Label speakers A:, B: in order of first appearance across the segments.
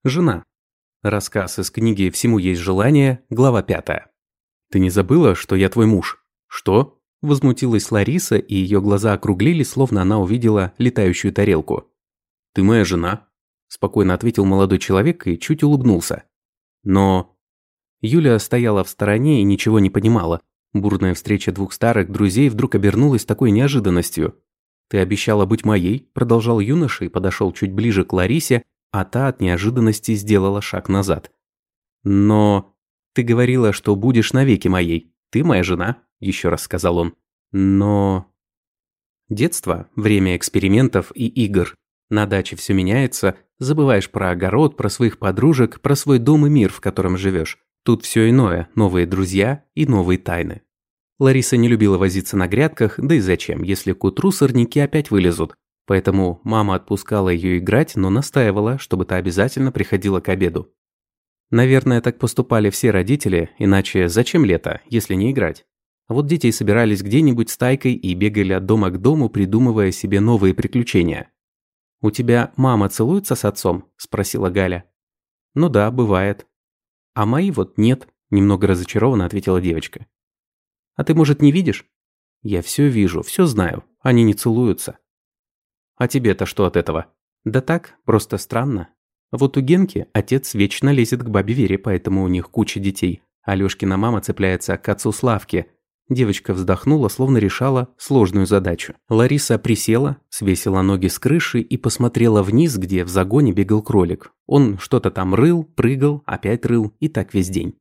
A: Жена. Рассказ из книги «Всему есть желание», глава 5. «Ты не забыла, что я твой муж?» «Что?» – возмутилась Лариса, и ее глаза округлились, словно она увидела летающую тарелку. «Ты моя жена», – спокойно ответил молодой человек и чуть улыбнулся. «Но...» Юля стояла в стороне и ничего не понимала. Бурная встреча двух старых друзей вдруг обернулась такой неожиданностью. «Ты обещала быть моей», – продолжал юноша и подошел чуть ближе к Ларисе, а та от неожиданности сделала шаг назад. «Но... ты говорила, что будешь навеки моей. Ты моя жена», – еще раз сказал он. «Но...» Детство – время экспериментов и игр. На даче все меняется, забываешь про огород, про своих подружек, про свой дом и мир, в котором живешь. Тут все иное, новые друзья и новые тайны. Лариса не любила возиться на грядках, да и зачем, если к утру сорняки опять вылезут. Поэтому мама отпускала ее играть, но настаивала, чтобы та обязательно приходила к обеду. Наверное, так поступали все родители, иначе зачем лето, если не играть? А вот детей собирались где-нибудь стайкой и бегали от дома к дому, придумывая себе новые приключения. «У тебя мама целуется с отцом?» – спросила Галя. «Ну да, бывает». «А мои вот нет», – немного разочарованно ответила девочка. «А ты, может, не видишь?» «Я все вижу, все знаю. Они не целуются». «А тебе-то что от этого?» «Да так, просто странно. Вот у Генки отец вечно лезет к бабе Вере, поэтому у них куча детей. А Лёшкина мама цепляется к отцу Славке». Девочка вздохнула, словно решала сложную задачу. Лариса присела, свесила ноги с крыши и посмотрела вниз, где в загоне бегал кролик. Он что-то там рыл, прыгал, опять рыл и так весь день.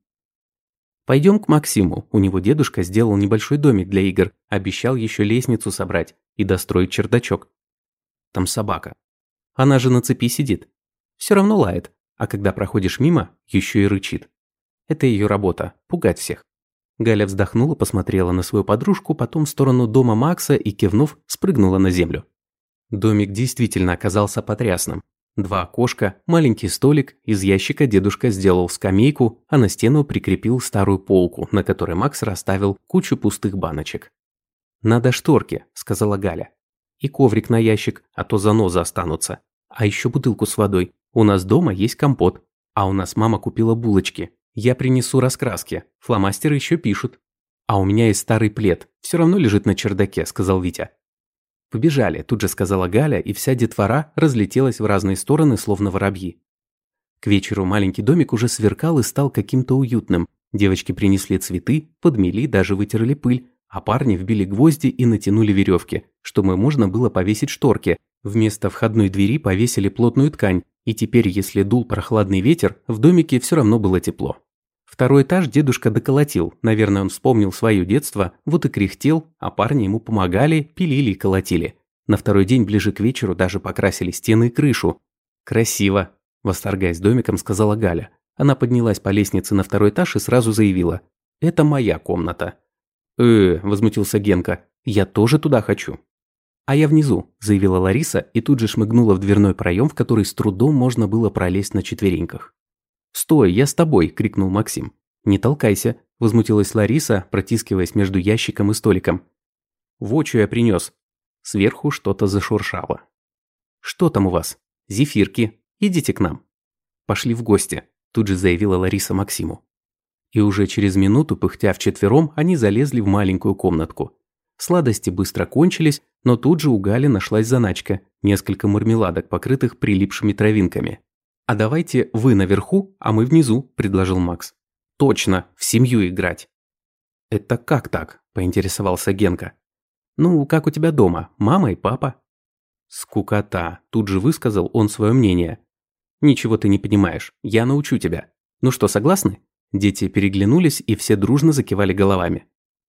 A: «Пойдем к Максиму. У него дедушка сделал небольшой домик для игр, обещал еще лестницу собрать и достроить чердачок. Там собака. Она же на цепи сидит. Все равно лает, а когда проходишь мимо, еще и рычит. Это ее работа – пугать всех». Галя вздохнула, посмотрела на свою подружку, потом в сторону дома Макса и, кивнув, спрыгнула на землю. Домик действительно оказался потрясным. 2 окошка, маленький столик, из ящика дедушка сделал скамейку, а на стену прикрепил старую полку, на которой Макс расставил кучу пустых баночек. «Надо шторки», – сказала Галя. «И коврик на ящик, а то занозы останутся. А еще бутылку с водой. У нас дома есть компот. А у нас мама купила булочки. Я принесу раскраски. Фломастеры еще пишут. А у меня есть старый плед. Все равно лежит на чердаке», – сказал Витя. «Побежали», – тут же сказала Галя, и вся детвора разлетелась в разные стороны, словно воробьи. К вечеру маленький домик уже сверкал и стал каким-то уютным. Девочки принесли цветы, подмели, даже вытерли пыль, а парни вбили гвозди и натянули веревки, чтобы можно было повесить шторки. Вместо входной двери повесили плотную ткань, и теперь, если дул прохладный ветер, в домике все равно было тепло. 2-й этаж дедушка доколотил, наверное, он вспомнил свое детство, вот и кряхтел, а парни ему помогали, пилили и колотили. На 2-й день ближе к вечеру даже покрасили стены и крышу. «Красиво», – восторгаясь домиком, сказала Галя. Она поднялась по лестнице на 2-й этаж и сразу заявила: «Это моя комната». Возмутился Генка, – «я тоже туда хочу». «А я внизу», – заявила Лариса и тут же шмыгнула в дверной проем, в который с трудом можно было пролезть на четвереньках. «Стой, я с тобой!» – крикнул Максим. «Не толкайся!» – возмутилась Лариса, протискиваясь между ящиком и столиком. «Вот что я принес!» Сверху что-то зашуршало. «Что там у вас?» «Зефирки. Идите к нам». «Пошли в гости», – тут же заявила Лариса Максиму. И уже через минуту, пыхтя вчетвером, они залезли в маленькую комнатку. Сладости быстро кончились, но тут же у Гали нашлась заначка – несколько мармеладок, покрытых прилипшими травинками. «А давайте вы наверху, а мы внизу», – предложил Макс. «Точно, в семью играть». «Это как так?» – поинтересовался Генка. «Ну, как у тебя дома, мама и папа». «Скукота», – тут же высказал он свое мнение. «Ничего ты не понимаешь, я научу тебя. Ну что, согласны?» Дети переглянулись и все дружно закивали головами.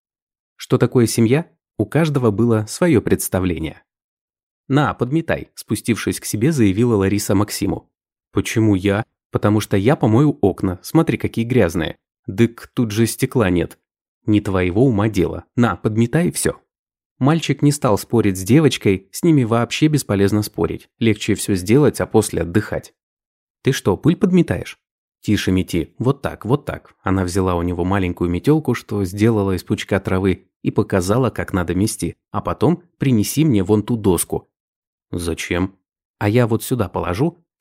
A: Что такое семья? У каждого было свое представление. «На, подметай», – спустившись к себе, заявила Лариса Максиму. «Почему я? Потому что я помою окна, смотри, какие грязные. Дык, тут же стекла нет. Не твоего ума дело. На, подметай и все». Мальчик не стал спорить с девочкой, с ними вообще бесполезно спорить. Легче все сделать, а после отдыхать. «Ты что, пыль подметаешь?» «Тише мети, вот так, вот так». Она взяла у него маленькую метелку, что сделала из пучка травы, и показала, как надо мести. А потом принеси мне вон ту доску. «Зачем?» «А я вот сюда положу,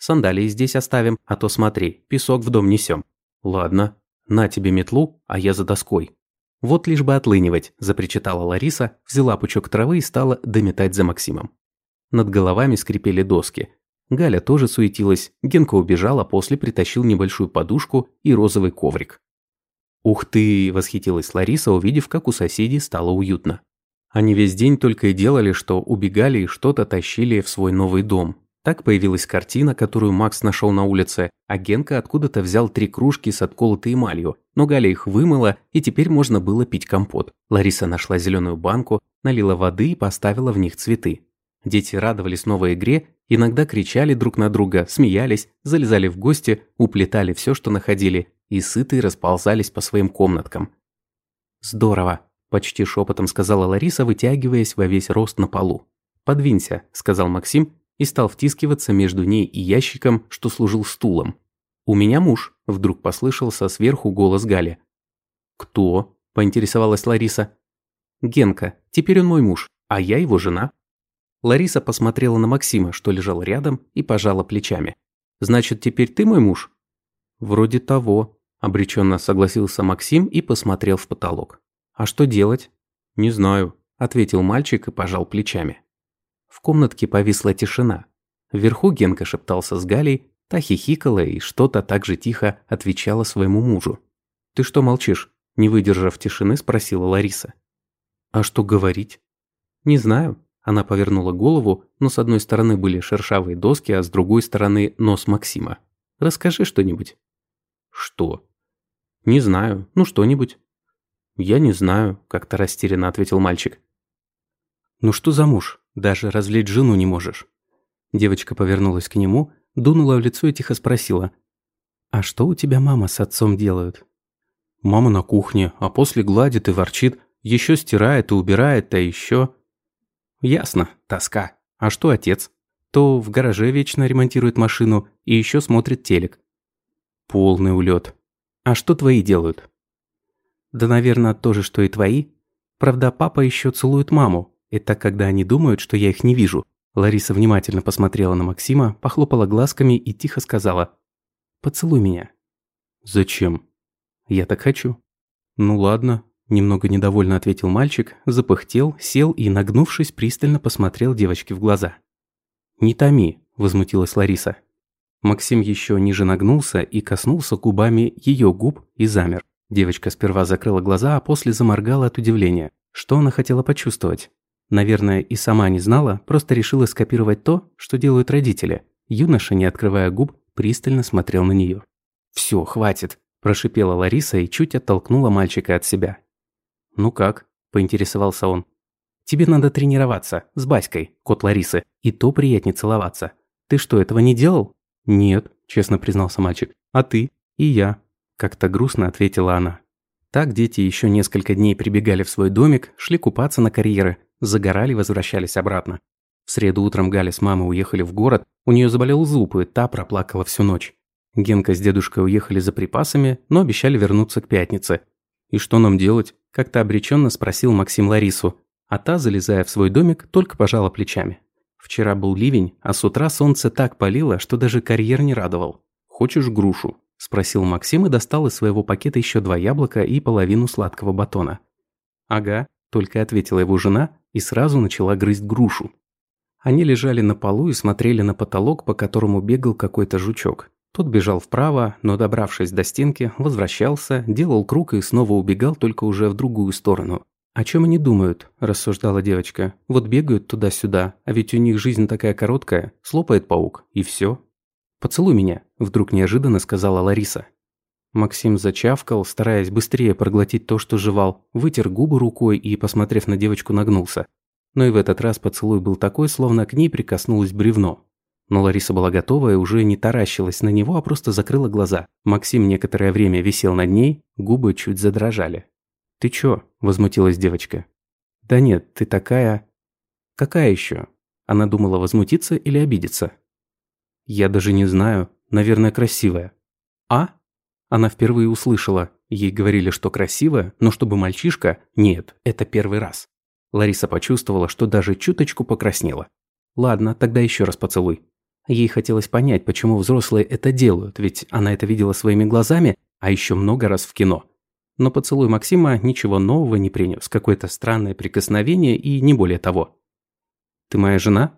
A: Сандалии здесь оставим, а то смотри, песок в дом несем». «Ладно, на тебе метлу, а я за доской». «Вот лишь бы отлынивать», – запричитала Лариса, взяла пучок травы и стала дометать за Максимом. Над головами скрипели доски. Галя тоже суетилась, Генка убежал, а после притащил небольшую подушку и розовый коврик. «Ух ты!» – восхитилась Лариса, увидев, как у соседей стало уютно. Они весь день только и делали, что убегали и что-то тащили в свой новый дом. Так появилась картина, которую Макс нашел на улице, а Генка откуда-то взял 3 кружки с отколотой эмалью, но Галя их вымыла, и теперь можно было пить компот. Лариса нашла зеленую банку, налила воды и поставила в них цветы. Дети радовались новой игре, иногда кричали друг на друга, смеялись, залезали в гости, уплетали все, что находили, и сытые расползались по своим комнаткам. «Здорово!» – почти шепотом сказала Лариса, вытягиваясь во весь рост на полу. «Подвинься», – сказал Максим, и стал втискиваться между ней и ящиком, что служил стулом. «У меня муж», – вдруг послышался сверху голос Гали. «Кто?» – поинтересовалась Лариса. «Генка, теперь он мой муж, а я его жена». Лариса посмотрела на Максима, что лежал рядом, и пожала плечами. «Значит, теперь ты мой муж?» «Вроде того», – обреченно согласился Максим и посмотрел в потолок. «А что делать?» «Не знаю», – ответил мальчик и пожал плечами. В комнатке повисла тишина. Вверху Генка шептался с Галей, та хихикала и что-то так же тихо отвечала своему мужу. «Ты что молчишь?» – не выдержав тишины, спросила Лариса. «А что говорить?» «Не знаю». Она повернула голову, но с одной стороны были шершавые доски, а с другой стороны нос Максима. «Расскажи что-нибудь». «Что?» «Не знаю. Ну, что-нибудь». «Я не знаю», – как-то растерянно ответил мальчик. «Ну что за муж? Даже развлечь жену не можешь». Девочка повернулась к нему, дунула в лицо и тихо спросила. «А что у тебя мама с отцом делают?» «Мама на кухне, а после гладит и ворчит, еще стирает и убирает, а еще...» «Ясно, тоска. А что отец?» «То в гараже вечно ремонтирует машину и еще смотрит телек». «Полный улет. А что твои делают?» «Да, наверное, то же, что и твои. Правда, папа еще целует маму. Это когда они думают, что я их не вижу». Лариса внимательно посмотрела на Максима, похлопала глазками и тихо сказала: «Поцелуй меня». «Зачем?» «Я так хочу». «Ну ладно», – немного недовольно ответил мальчик, запыхтел, сел и, нагнувшись, пристально посмотрел девочке в глаза. «Не томи», – возмутилась Лариса. Максим еще ниже нагнулся и коснулся губами ее губ и замер. Девочка сперва закрыла глаза, а после заморгала от удивления. Что она хотела почувствовать? Наверное, и сама не знала, просто решила скопировать то, что делают родители. Юноша, не открывая губ, пристально смотрел на нее. «Все, хватит», – прошипела Лариса и чуть оттолкнула мальчика от себя. «Ну как?» – поинтересовался он. «Тебе надо тренироваться, с Баськой, кот Ларисы, и то приятнее целоваться. Ты что, этого не делал?» «Нет», – честно признался мальчик. «А ты?» «И я», – как-то грустно ответила она. Так дети еще несколько дней прибегали в свой домик, шли купаться на карьеры, загорали и возвращались обратно. В среду утром Галя с мамой уехали в город, у нее заболел зуб, и та проплакала всю ночь. Генка с дедушкой уехали за припасами, но обещали вернуться к пятнице. «И что нам делать?» – как-то обреченно спросил Максим Ларису, а та, залезая в свой домик, только пожала плечами. Вчера был ливень, а с утра солнце так палило, что даже карьер не радовал. «Хочешь грушу?» – спросил Максим и достал из своего пакета еще 2 яблока и половину сладкого батона. «Ага», – только ответила его жена и сразу начала грызть грушу. Они лежали на полу и смотрели на потолок, по которому бегал какой-то жучок. Тот бежал вправо, но, добравшись до стенки, возвращался, делал круг и снова убегал, только уже в другую сторону. «О чем они думают?» – рассуждала девочка. «Вот бегают туда-сюда, а ведь у них жизнь такая короткая, слопает паук, и все». «Поцелуй меня», – вдруг неожиданно сказала Лариса. Максим зачавкал, стараясь быстрее проглотить то, что жевал, вытер губы рукой и, посмотрев на девочку, нагнулся. Но и в этот раз поцелуй был такой, словно к ней прикоснулось бревно. Но Лариса была готова и уже не таращилась на него, а просто закрыла глаза. Максим некоторое время висел над ней, губы чуть задрожали. «Ты чё?» – возмутилась девочка. «Да нет, ты такая...» «Какая еще?» Она думала, возмутиться или обидеться. «Я даже не знаю. Наверное, красивая». «А?» Она впервые услышала. Ей говорили, что красивая, но чтобы мальчишка... Нет, это первый раз. Лариса почувствовала, что даже чуточку покраснела. «Ладно, тогда еще раз поцелуй». Ей хотелось понять, почему взрослые это делают, ведь она это видела своими глазами, а еще много раз в кино. Но поцелуй Максима ничего нового не принес, какое-то странное прикосновение и не более того. «Ты моя жена?»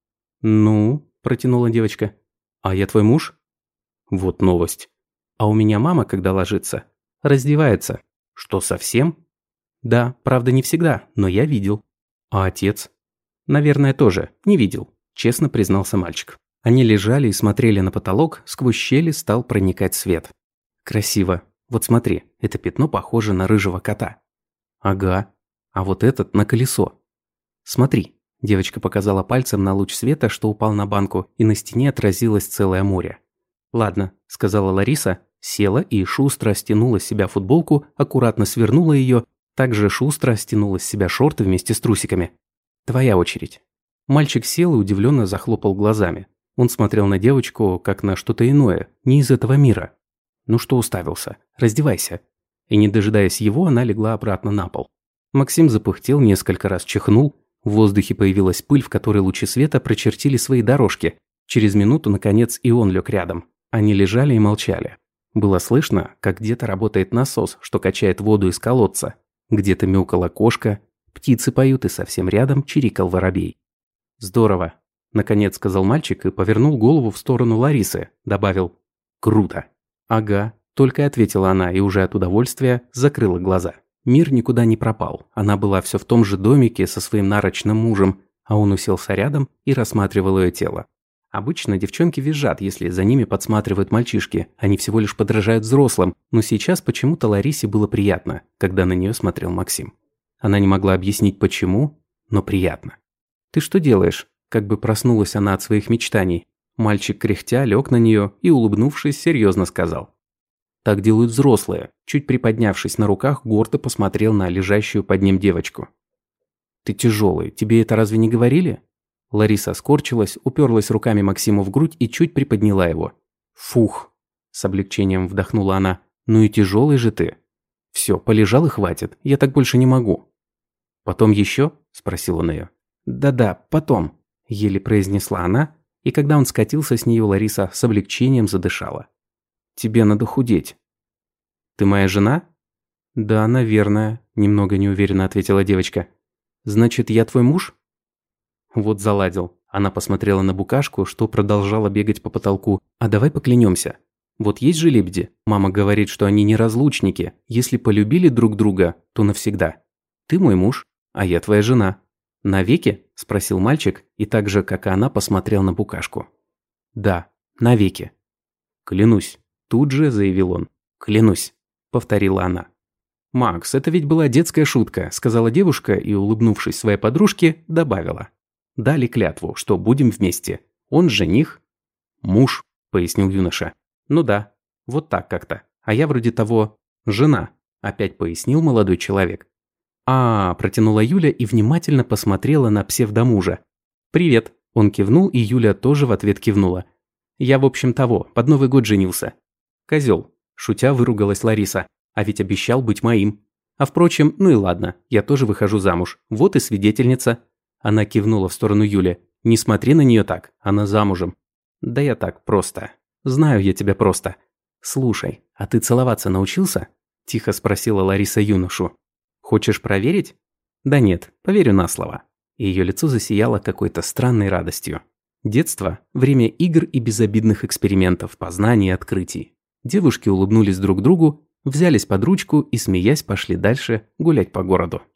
A: «Ну», – протянула девочка. «А я твой муж?» «Вот новость. А у меня мама, когда ложится, раздевается». «Что, совсем?» «Да, правда не всегда, но я видел». «А отец?» «Наверное, тоже. Не видел», – честно признался мальчик. Они лежали и смотрели на потолок, сквозь щели стал проникать свет. «Красиво. Вот смотри, это пятно похоже на рыжего кота». «Ага. А вот этот на колесо». «Смотри». Девочка показала пальцем на луч света, что упал на банку, и на стене отразилось целое море. «Ладно», – сказала Лариса, села и шустро стянула с себя футболку, аккуратно свернула ее, также шустро стянула с себя шорты вместе с трусиками. «Твоя очередь». Мальчик сел и удивленно захлопал глазами. Он смотрел на девочку, как на что-то иное, не из этого мира. «Ну что уставился? Раздевайся». И не дожидаясь его, она легла обратно на пол. Максим запыхтел, несколько раз чихнул. В воздухе появилась пыль, в которой лучи света прочертили свои дорожки. Через минуту, наконец, и он лег рядом. Они лежали и молчали. Было слышно, как где-то работает насос, что качает воду из колодца. Где-то мяукала кошка, птицы поют, и совсем рядом чирикал воробей. «Здорово», – наконец сказал мальчик и повернул голову в сторону Ларисы, добавил «Круто». «Ага», – только ответила она и уже от удовольствия закрыла глаза. Мир никуда не пропал, она была все в том же домике со своим нарочным мужем, а он уселся рядом и рассматривал ее тело. Обычно девчонки визжат, если за ними подсматривают мальчишки, они всего лишь подражают взрослым, но сейчас почему-то Ларисе было приятно, когда на нее смотрел Максим. Она не могла объяснить почему, но приятно. «Ты что делаешь?» – как бы проснулась она от своих мечтаний. Мальчик кряхтя лег на нее и, улыбнувшись, серьезно сказал. «Так делают взрослые», чуть приподнявшись на руках, гордо посмотрел на лежащую под ним девочку. «Ты тяжелый, тебе это разве не говорили?» Лариса скорчилась, уперлась руками Максиму в грудь и чуть приподняла его. «Фух!» – с облегчением вдохнула она. «Ну и тяжелый же ты!» «Все, полежал и хватит, я так больше не могу». «Потом еще?» – спросил он ее. «Да-да, потом», – еле произнесла она, и когда он скатился с нее, Лариса с облегчением задышала. «Тебе надо худеть». «Ты моя жена?» «Да, наверное», – немного неуверенно ответила девочка. «Значит, я твой муж?» Вот заладил. Она посмотрела на букашку, что продолжала бегать по потолку. «А давай поклянемся. Вот есть же лебеди. Мама говорит, что они неразлучники. Если полюбили друг друга, то навсегда. Ты мой муж, а я твоя жена». «Навеки?» – спросил мальчик, и так же, как и она, посмотрел на букашку. «Да, навеки». «Клянусь», – тут же заявил он. «Клянусь», – повторила она. «Макс, это ведь была детская шутка», – сказала девушка и, улыбнувшись своей подружке, добавила. «Дали клятву, что будем вместе. Он жених». «Муж», – пояснил юноша. «Ну да, вот так как-то. А я вроде того жена», – опять пояснил молодой человек. Протянула Юля и внимательно посмотрела на псевдомужа. «Привет», – он кивнул, и Юля тоже в ответ кивнула. «Я, в общем, того, под Новый год женился». «Козёл», – шутя выругалась Лариса. «А ведь обещал быть моим. А впрочем, ну и ладно, я тоже выхожу замуж. Вот и свидетельница». Она кивнула в сторону Юли. «Не смотри на нее так, она замужем». «Да я так, просто. Знаю я тебя просто». «Слушай, а ты целоваться научился?» – тихо спросила Лариса юношу. «Хочешь проверить?» «Да нет, поверю на слово». Ее лицо засияло какой-то странной радостью. Детство – время игр и безобидных экспериментов, познаний и открытий. Девушки улыбнулись друг другу, взялись под ручку и, смеясь, пошли дальше гулять по городу.